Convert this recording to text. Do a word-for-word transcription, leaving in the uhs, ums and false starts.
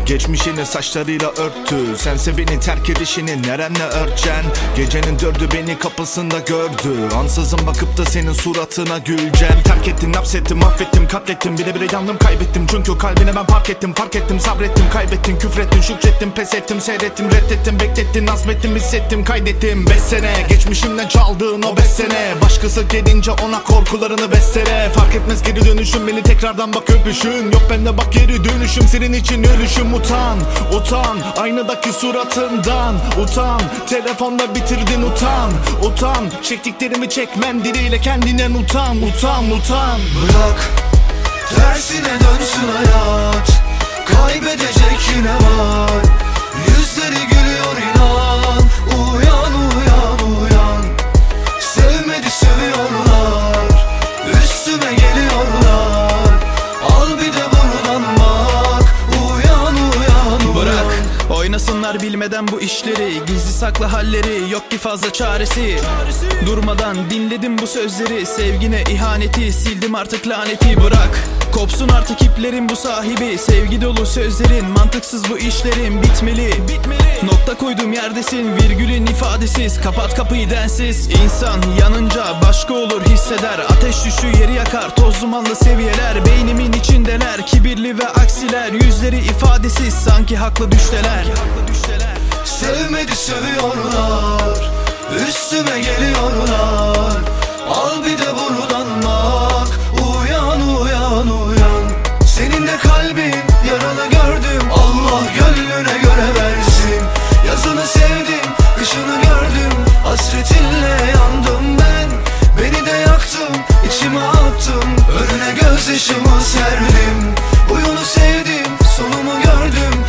Geçmişini saçlarıyla örttü. Sense beni terk edişini nerenle örteceksin? Gecenin dördü beni kapısında gördü. Ansızın bakıp da senin suratına güleceksin. Terk ettin, hapsettim, affettim, katlettim. Bile bile yandım, kaybettim. Çünkü kalbine ben fark ettim. Fark ettim, sabrettim, kaybettin. Küfrettin, şükrettim, pes ettim, seyrettim, reddettim, beklettin, azmettim, hissettim, kaydettim. Beş sene geçmişimden çaldığın o beş sene. Başkası gelince ona korkularını bestere. Fark etmez geri dönüşüm, beni tekrardan bak öpüşün. Yok bende bak geri dönüşüm, senin için ölüşüm. Utan, utan aynadaki suratından. Utan, telefonda bitirdin, utan. Utan, çektiklerimi çek mendiliyle kendinden utan. Utan, utan. Bırak tersine dönsün hayat, kaybedecek yine var. Yüzleri gülüyor inan. Uyan, uyan, uyan. Sevmedi seviyorlar, üstüme geliyorlar. Al bir de buradan bak. Uyan, uyan, uyan. Bırak oynasınlar bilmeden bu işleri. Gizli saklı halleri, yok ki fazla çaresi. Durmadan dinledim bu sözleri. Sevgine ihaneti, sildim artık laneti. Bırak kopsun artık iplerin bu sahibi. Sevgi dolu sözlerin, mantıksız bu işlerin. Bitmeli, bitmeli. Nokta koyduğum yerdesin, virgülün ifadesiz. Kapat kapıyı densiz. İnsan yanınca başka olur hisseder. Ateş düşü yeri yakar, toz dumanlı seviyeler. Beynimin içindeler, kibirli ve aksiler. Yüzleri ifadesiz, sanki haklı düşteler. Sevmedi seviyorlar, üstüme geliyorlar. Al bir de buradan bak. Uyan, uyan, uyan. Senin de kalbin yaralı gördüm. Allah gönlüne göre versin. Yazını sevdim, kışını gördüm. Hasretinle yandım ben. Beni de yaktım, içime attım. Önüne gözyaşımı serdim. Uyunu sevdim, sonumu gördüm.